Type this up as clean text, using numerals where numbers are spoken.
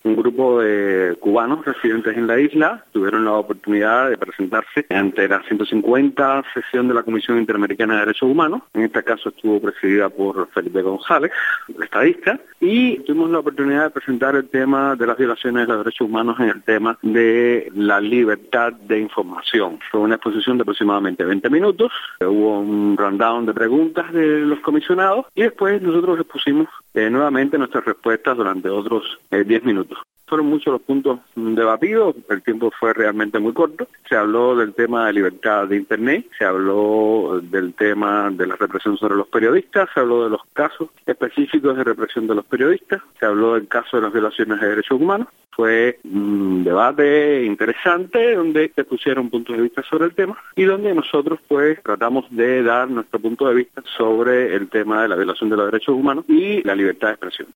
Un grupo de cubanos residentes en la isla tuvieron la oportunidad de presentarse ante la 150 sesión de la Comisión Interamericana de Derechos Humanos. En este caso estuvo presidida por Felipe González, estadista, y tuvimos la oportunidad de presentar el tema de las violaciones de los derechos humanos en el tema de la libertad de información. Fue una exposición de aproximadamente 20 minutos, hubo un rundown de preguntas de los comisionados y después nosotros expusimos nuevamente nuestras respuestas durante otros 10 minutos. Fueron muchos los puntos debatidos, el tiempo fue realmente muy corto. Se habló del tema de libertad de Internet, se habló del tema de la represión sobre los periodistas, se habló de los casos específicos de represión de los periodistas, se habló del caso de las violaciones de derechos humanos. Fue un debate interesante donde se pusieron puntos de vista sobre el tema y donde nosotros pues tratamos de dar nuestro punto de vista sobre el tema de la violación de los derechos humanos y la libertad de expresión.